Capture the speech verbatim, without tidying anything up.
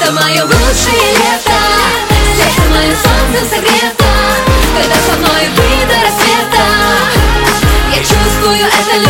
Это мое лучшее лето, сердце мое солнцем согрето, когда со мной вы до рассвета. Я чувствую это.